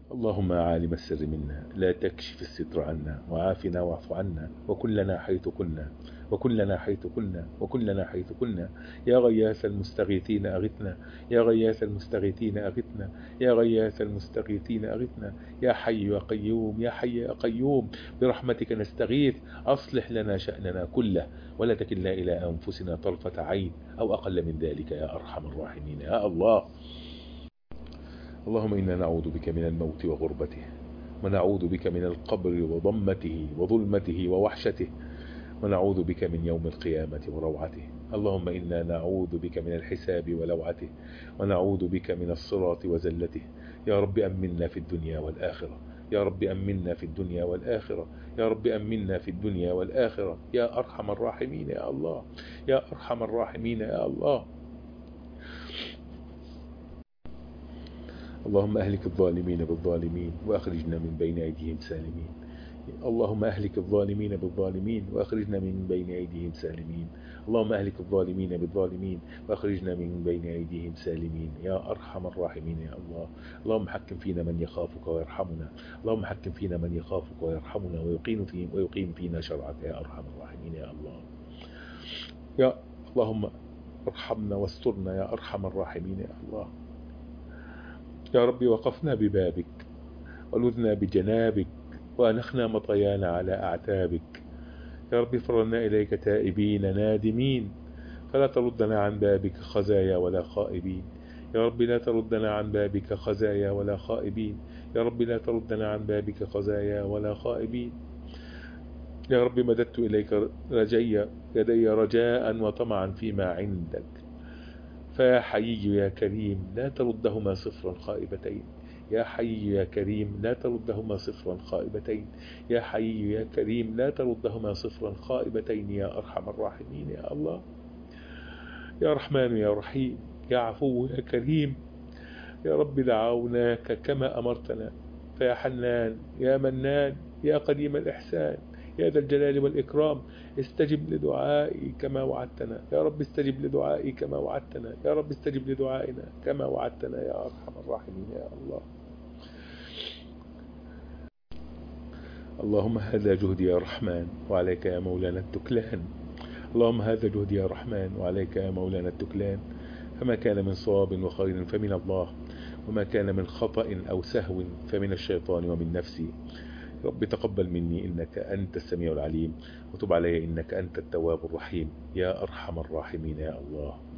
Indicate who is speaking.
Speaker 1: اللهم عالم السر منا لا تكشف الستر عنا، وعافنا واعف عنا، وكلنا حيث كنا، وكلنا حيث كنا، وكلنا حيث كنا. يا غياث المستغيثين أغثنا، يا غياث المستغيثين أغثنا، يا غياث المستغيثين أغثنا. يا حي يا قيوم، يا حي يا قيوم، برحمتك نستغيث. أصلح لنا شأننا كله، ولا تكلنا إلى أنفسنا طرفة عين أو أقل من ذلك يا أرحم الراحمين يا الله. اللهم إنا نعوذ بك من الموت وغربته، ونعوذ بك من القبر وضمته وظلمته ووحشته، ونعوذ بك من يوم القيامة وروعته. اللهم إنا نعوذ بك من الحساب ولوعته، ونعوذ بك من الصراط وزلته. يا رب أمنا في الدنيا والآخرة، يا رب أمنا في الدنيا والآخرة، يا رب أمنا في الدنيا والآخرة يا أرحم الراحمين يا الله، يا أرحم الراحمين يا الله. اللهم أهلك الظالمين بالظالمين وأخرجنا من بين أيديهم سالمين. اللهم أهلك الظالمين بالظالمين وأخرجنا من بين أيديهم سالمين. اللهم أهلك الظالمين بالظالمين وأخرجنا من بين أيديهم سالمين يا أرحم الراحمين يا الله. اللهم حكم فينا من يخافك ويرحمنا، اللهم حكم فينا من يخافك ويرحمنا ويقيم فينا شرعك يا أرحم الراحمين يا الله. يا اللهم ارحمنا واسترنا يا أرحم الراحمين يا الله. يا ربي وقفنا ببابك ولذنا بجنابك وأنخنا مطيانا على أعتابك. يا ربي فررنا إليك تائبين نادمين، فلا تردنا عن بابك خزايا ولا خائبين. يا ربي لا تردنا عن بابك خزايا ولا خائبين، يا ربي لا تردنا عن بابك خزايا ولا خائبين. يا ربي مددت إليك يدي رجاء وطمعا فيما عندك، فيا حي يا كريم لا تردهما صفرا خائبتين. يا حي يا كريم لا تردهما صفرا خائبتين، يا حي يا كريم لا تردهما صفرا خائبتين يا أرحم الراحمين يا الله. يا رحمن يا رحيم، يا عفو يا كريم، يا رب دعوناك كما أمرتنا، فيا حنان يا منان يا قديم الإحسان يا ذا الجلال والإكرام استجب لدعائي كما وعدتنا. يا رب استجب لدعائي كما وعدتنا، يا رب استجب لدعائنا كما وعدتنا يا أرحم الراحمين يا الله. اللهم هذا جهدي يا رحمن وعليك يا مولانا التكلان. اللهم هذا جهدي يا رحمن وعليك يا مولانا التكلان. فما كان من صواب وخير فمن الله، وما كان من خطأ أو سهو فمن الشيطان ومن نفسي. رب تقبل مني إنك أنت السميع العليم، وتب علي إنك أنت التواب الرحيم يا أرحم الراحمين يا الله.